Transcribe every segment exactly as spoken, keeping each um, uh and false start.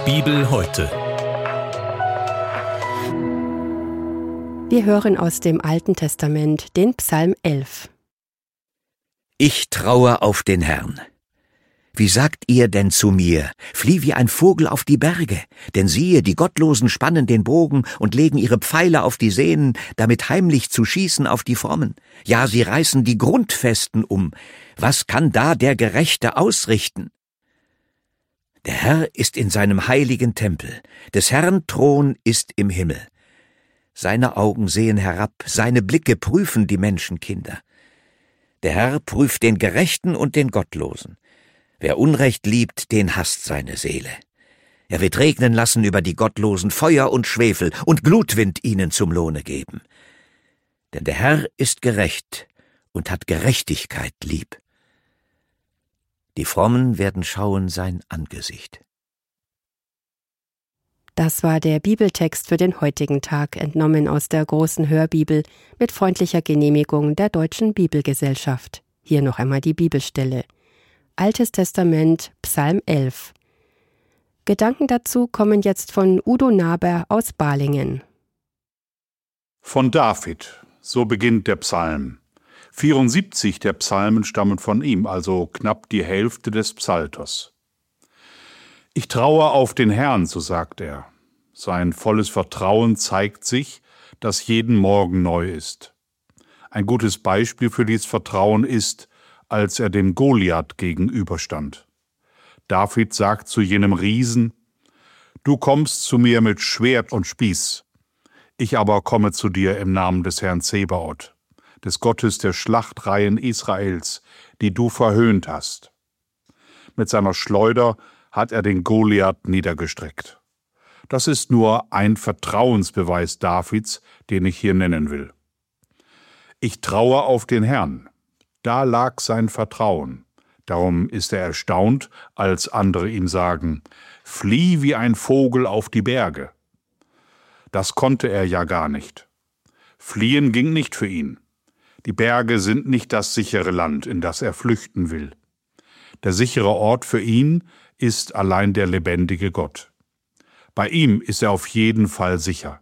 Bibel heute. Wir hören aus dem Alten Testament den Psalm elf. Ich traue auf den Herrn. Wie sagt ihr denn zu mir, flieh wie ein Vogel auf die Berge? Denn siehe, die Gottlosen spannen den Bogen und legen ihre Pfeile auf die Sehnen, damit heimlich zu schießen auf die Frommen. Ja, sie reißen die Grundfesten um. Was kann da der Gerechte ausrichten? Der Herr ist in seinem heiligen Tempel, des Herrn Thron ist im Himmel. Seine Augen sehen herab, seine Blicke prüfen die Menschenkinder. Der Herr prüft den Gerechten und den Gottlosen. Wer Unrecht liebt, den hasst seine Seele. Er wird regnen lassen über die Gottlosen Feuer und Schwefel und Glutwind ihnen zum Lohne geben. Denn der Herr ist gerecht und hat Gerechtigkeit lieb. Die Frommen werden schauen sein Angesicht. Das war der Bibeltext für den heutigen Tag, entnommen aus der großen Hörbibel mit freundlicher Genehmigung der Deutschen Bibelgesellschaft. Hier noch einmal die Bibelstelle. Altes Testament, Psalm elf. Gedanken dazu kommen jetzt von Udo Naber aus Balingen. Von David, so beginnt der Psalm. vierundsiebzig der Psalmen stammen von ihm, also knapp die Hälfte des Psalters. Ich traue auf den Herrn, so sagt er. Sein volles Vertrauen zeigt sich, das jeden Morgen neu ist. Ein gutes Beispiel für dieses Vertrauen ist, als er dem Goliath gegenüberstand. David sagt zu jenem Riesen: Du kommst zu mir mit Schwert und Spieß, ich aber komme zu dir im Namen des Herrn Zebaoth, des Gottes der Schlachtreihen Israels, die du verhöhnt hast. Mit seiner Schleuder hat er den Goliath niedergestreckt. Das ist nur ein Vertrauensbeweis Davids, den ich hier nennen will. Ich traue auf den Herrn. Da lag sein Vertrauen. Darum ist er erstaunt, als andere ihm sagen: Flieh wie ein Vogel auf die Berge. Das konnte er ja gar nicht. Fliehen ging nicht für ihn. Die Berge sind nicht das sichere Land, in das er flüchten will. Der sichere Ort für ihn ist allein der lebendige Gott. Bei ihm ist er auf jeden Fall sicher.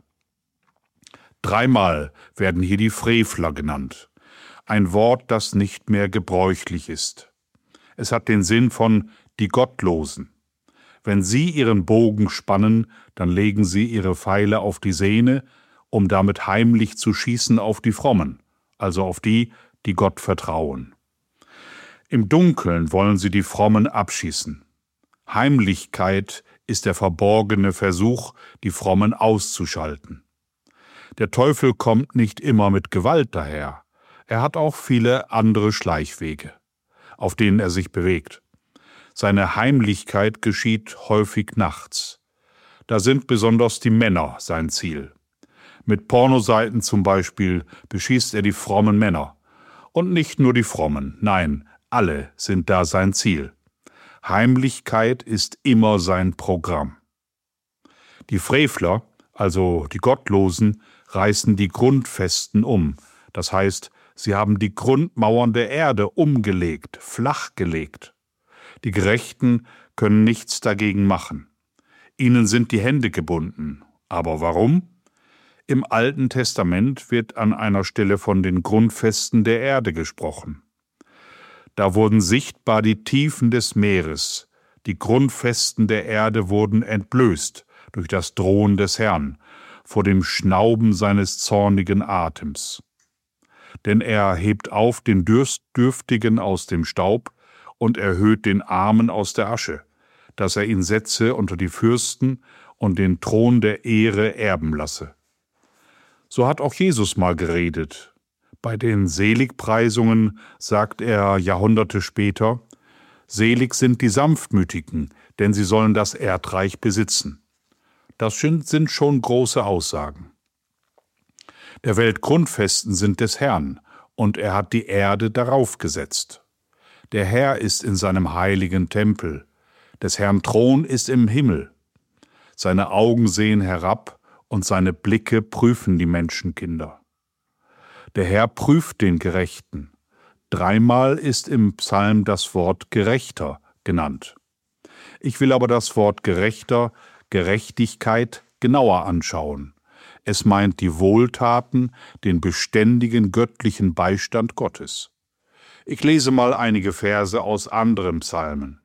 Dreimal werden hier die Frevler genannt. Ein Wort, das nicht mehr gebräuchlich ist. Es hat den Sinn von die Gottlosen. Wenn sie ihren Bogen spannen, dann legen sie ihre Pfeile auf die Sehne, um damit heimlich zu schießen auf die Frommen, also auf die, die Gott vertrauen. Im Dunkeln wollen sie die Frommen abschießen. Heimlichkeit ist der verborgene Versuch, die Frommen auszuschalten. Der Teufel kommt nicht immer mit Gewalt daher. Er hat auch viele andere Schleichwege, auf denen er sich bewegt. Seine Heimlichkeit geschieht häufig nachts. Da sind besonders die Männer sein Ziel. Mit Pornoseiten zum Beispiel beschießt er die frommen Männer. Und nicht nur die Frommen, nein, alle sind da sein Ziel. Heimlichkeit ist immer sein Programm. Die Frevler, also die Gottlosen, reißen die Grundfesten um. Das heißt, sie haben die Grundmauern der Erde umgelegt, flachgelegt. Die Gerechten können nichts dagegen machen. Ihnen sind die Hände gebunden. Aber warum? Im Alten Testament wird an einer Stelle von den Grundfesten der Erde gesprochen. Da wurden sichtbar die Tiefen des Meeres. Die Grundfesten der Erde wurden entblößt durch das Drohen des Herrn, vor dem Schnauben seines zornigen Atems. Denn er hebt auf den Dürstdürftigen aus dem Staub und erhöht den Armen aus der Asche, dass er ihn setze unter die Fürsten und den Thron der Ehre erben lasse. So hat auch Jesus mal geredet. Bei den Seligpreisungen sagt er Jahrhunderte später: Selig sind die Sanftmütigen, denn sie sollen das Erdreich besitzen. Das sind schon große Aussagen. Der Weltgrundfesten sind des Herrn, und er hat die Erde darauf gesetzt. Der Herr ist in seinem heiligen Tempel, des Herrn Thron ist im Himmel. Seine Augen sehen herab, und seine Blicke prüfen die Menschenkinder. Der Herr prüft den Gerechten. Dreimal ist im Psalm das Wort Gerechter genannt. Ich will aber das Wort Gerechter Gerechtigkeit genauer anschauen. Es meint die Wohltaten, den beständigen göttlichen Beistand Gottes. Ich lese mal einige Verse aus anderen Psalmen.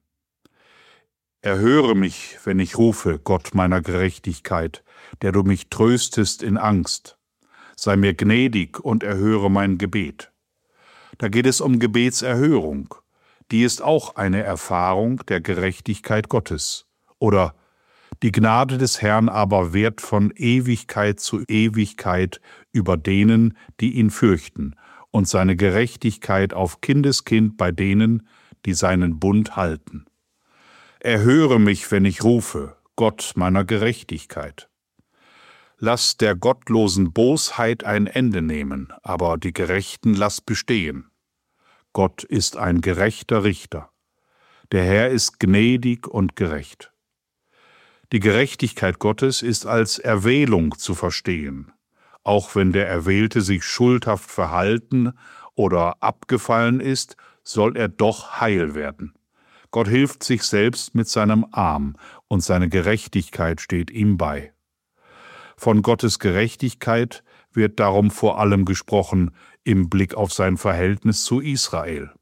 Erhöre mich, wenn ich rufe, Gott meiner Gerechtigkeit, der du mich tröstest in Angst. Sei mir gnädig und erhöre mein Gebet. Da geht es um Gebetserhörung. Die ist auch eine Erfahrung der Gerechtigkeit Gottes. Oder die Gnade des Herrn aber währt von Ewigkeit zu Ewigkeit über denen, die ihn fürchten, und seine Gerechtigkeit auf Kindeskind bei denen, die seinen Bund halten. Erhöre mich, wenn ich rufe, Gott meiner Gerechtigkeit. Lass der gottlosen Bosheit ein Ende nehmen, aber die Gerechten lass bestehen. Gott ist ein gerechter Richter. Der Herr ist gnädig und gerecht. Die Gerechtigkeit Gottes ist als Erwählung zu verstehen, auch wenn der Erwählte sich schuldhaft verhalten oder abgefallen ist, soll er doch heil werden. Gott hilft sich selbst mit seinem Arm, und seine Gerechtigkeit steht ihm bei. Von Gottes Gerechtigkeit wird darum vor allem gesprochen im Blick auf sein Verhältnis zu Israel.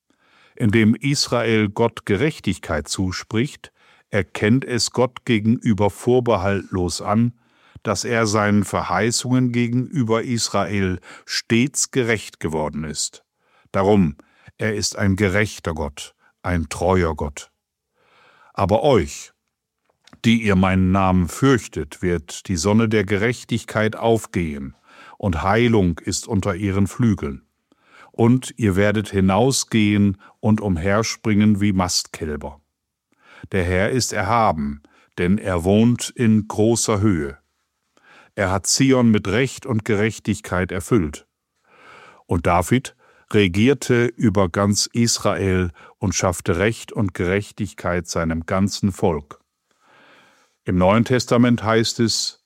Indem Israel Gott Gerechtigkeit zuspricht, erkennt es Gott gegenüber vorbehaltlos an, dass er seinen Verheißungen gegenüber Israel stets gerecht geworden ist. Darum, er ist ein gerechter Gott, ein treuer Gott. Aber euch, die ihr meinen Namen fürchtet, wird die Sonne der Gerechtigkeit aufgehen, und Heilung ist unter ihren Flügeln. Und ihr werdet hinausgehen und umherspringen wie Mastkälber. Der Herr ist erhaben, denn er wohnt in großer Höhe. Er hat Zion mit Recht und Gerechtigkeit erfüllt. Und David regierte über ganz Israel und schaffte Recht und Gerechtigkeit seinem ganzen Volk. Im Neuen Testament heißt es,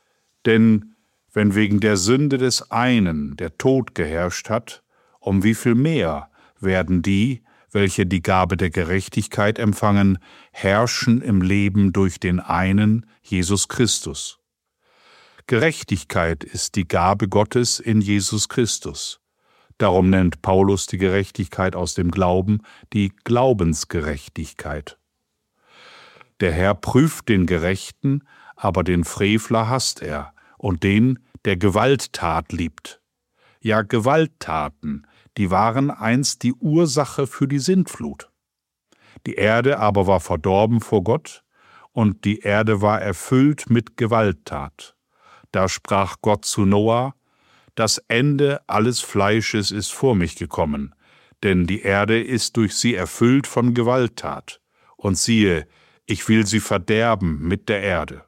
denn wenn wegen der Sünde des einen der Tod geherrscht hat, um wie viel mehr werden die, welche die Gabe der Gerechtigkeit empfangen, herrschen im Leben durch den einen, Jesus Christus. Gerechtigkeit ist die Gabe Gottes in Jesus Christus. Darum nennt Paulus die Gerechtigkeit aus dem Glauben die Glaubensgerechtigkeit. Der Herr prüft den Gerechten, aber den Frevler hasst er, und den, der Gewalttat liebt. Ja, Gewalttaten, die waren einst die Ursache für die Sintflut. Die Erde aber war verdorben vor Gott, und die Erde war erfüllt mit Gewalttat. Da sprach Gott zu Noah, das Ende alles Fleisches ist vor mich gekommen, denn die Erde ist durch sie erfüllt von Gewalttat. Und siehe, ich will sie verderben mit der Erde.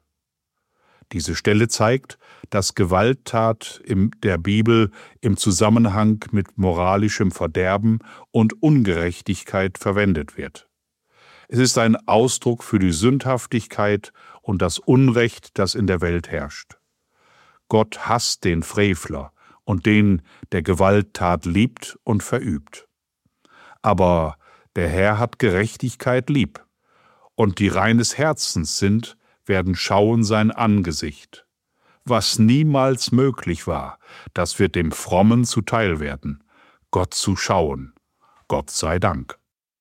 Diese Stelle zeigt, dass Gewalttat in der Bibel im Zusammenhang mit moralischem Verderben und Ungerechtigkeit verwendet wird. Es ist ein Ausdruck für die Sündhaftigkeit und das Unrecht, das in der Welt herrscht. Gott hasst den Frevler und den, der Gewalttat liebt und verübt. Aber der Herr hat Gerechtigkeit lieb, und die reines Herzens sind, werden schauen sein Angesicht. Was niemals möglich war, das wird dem Frommen zuteil werden, Gott zu schauen. Gott sei Dank.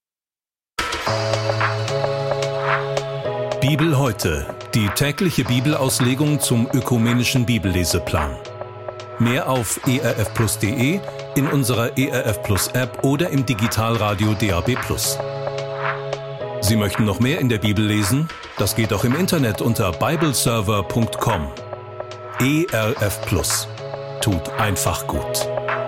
Bibel heute, die tägliche Bibelauslegung zum ökumenischen Bibelleseplan. Mehr auf e r f plus punkt de, in unserer E R F Plus App oder im Digitalradio D A B plus. Sie möchten noch mehr in der Bibel lesen? Das geht auch im Internet unter bibleserver punkt com. E R F Plus. Tut einfach gut.